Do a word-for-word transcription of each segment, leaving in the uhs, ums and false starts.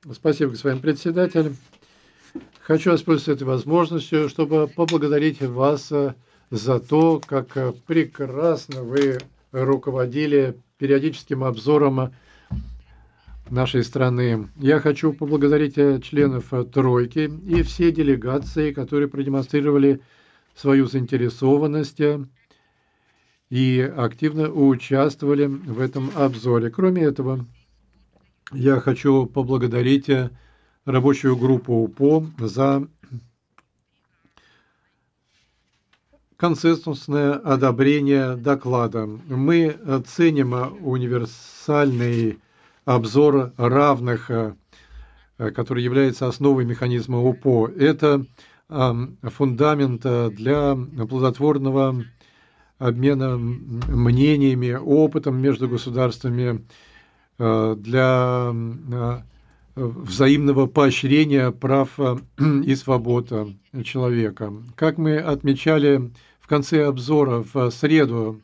Спасибо, господин председатель. Хочу воспользоваться этой возможностью, чтобы поблагодарить вас э, за то, как э, прекрасно вы руководили периодическим обзором нашей страны. Я хочу поблагодарить э, членов э, тройки и все делегации, которые продемонстрировали свою заинтересованность э, и активно участвовали в этом обзоре. Кроме этого, я хочу поблагодарить э, рабочую группу УПО за консенсусное одобрение доклада. Мы ценим универсальный обзор равных, э, который является основой механизма УПО. Это ам, фундамент э, для плодотворного обмена м, мнениями, опытом между государствами, э, для м, э, взаимного поощрения прав э, и свобод э, человека. Как мы отмечали в конце обзора в среду,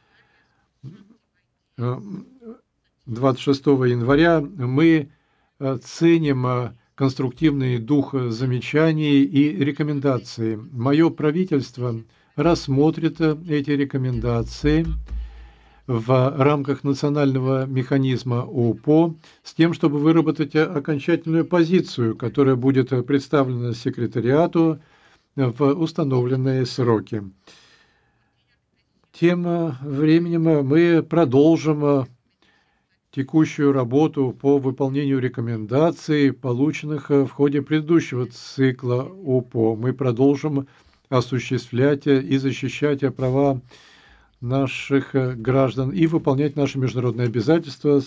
э, двадцать шестого января, мы э, ценим э, конструктивный дух замечаний и рекомендаций. Мое правительство рассмотрит э, эти рекомендации в рамках национального механизма УПО с тем, чтобы выработать э, окончательную позицию, которая будет э, представлена секретариату э, в установленные сроки. Тем э, временем э, мы продолжим э, текущую работу по выполнению рекомендаций, полученных э, в ходе предыдущего цикла УПО. Мы продолжим осуществлять э, и защищать э, права наших э, граждан и выполнять наши международные обязательства.